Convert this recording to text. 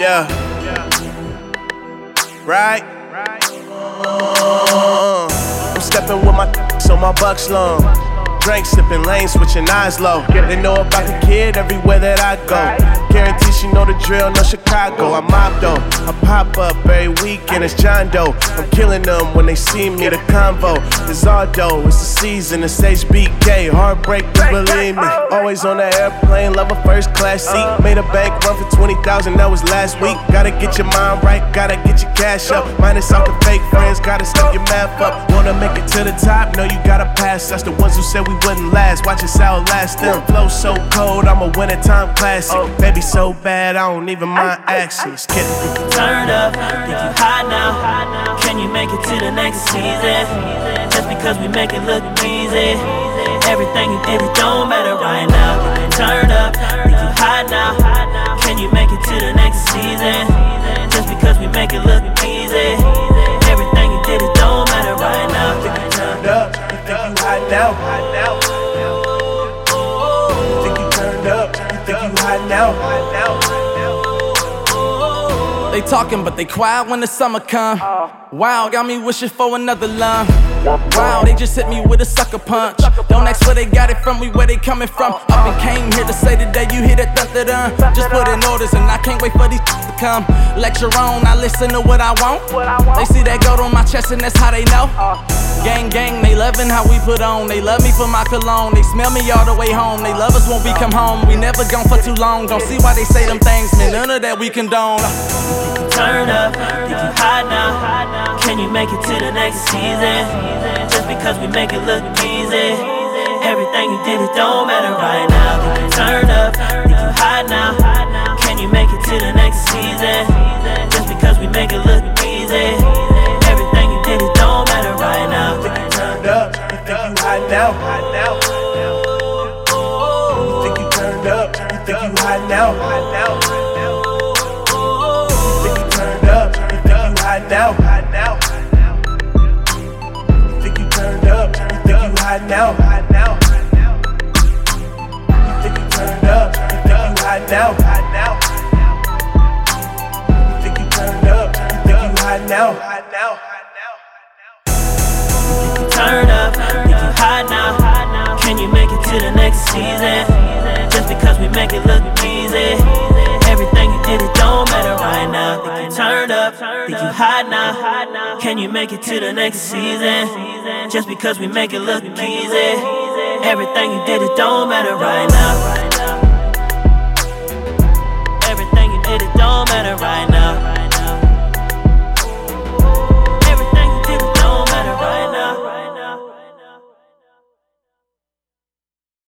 Yeah. Right? I'm stepping with my so my bucks long. Drink, sipping lane, switching eyes low. They know about the kid everywhere that I go. Guarantee she know the drill, no Chicago. I mob though, I pop up every weekend, it's John Doe. I'm killing them when they see me, the convo is all dough. It's the season, it's HBK, heartbreak, just believe me. Always on the airplane, love a first class seat. Made a bank run for 20,000, that was last week. Gotta get your mind right, gotta get your cash up. Minus out the fake friends, gotta step your math up. Wanna make it to the top, no you gotta pass us. The ones who said we wouldn't last, watch us outlast them. Flow so cold, I'm a winter time classic. Baby so bad, I don't even mind actions. Kidding. Turn up, think you hot now. Can you make it to the next season? Just because we make it look easy. Everything you did, it don't matter right now. Turn up, think you hot now. Can you make it to the next season? Just because we make it look easy. Everything you did, it don't matter right now. Turned up, you think you hot now? You think you turned up, you think you hot now? They talking but they quiet when the summer come. Wow, got me wishing for another lung. Wow, they just hit me with a sucker punch. Don't ask where they got it from, we where they coming from. Up and came here to say today you hear that dun-dun-dun. Just put in orders and I can't wait for these to come. Lecture on, I listen to what I want. They see that gold on my chest and that's how they know. Gang, gang, they loving how we put on. They love me for my cologne. They smell me all the way home. They love us when we come home. We never gone for too long. Don't see why they say them things, man. None of that we condone. Turn up, think you hot now. Can you make it to the next season? Just because we make it look easy. Everything you did, it don't matter right now. Turn up, think you hot now. Can you make it to the next season? Just because we make it look easy. Everything you did, it don't matter right now. Turned up, you think you hot now? You think you turned up, you think you hot now? Now, you think you turned up, you think you hot now? You think you turned up, you think you hot now? You think you turned up, you think you hot now? Turn up, think you hot now. Can you make it to the next season? Just because we make it look easy. Everything you did, it don't matter right now. Think you turned up, think you hot now. Can you make it to the next season? Just because we make it look easy. Everything you did, it don't matter right now.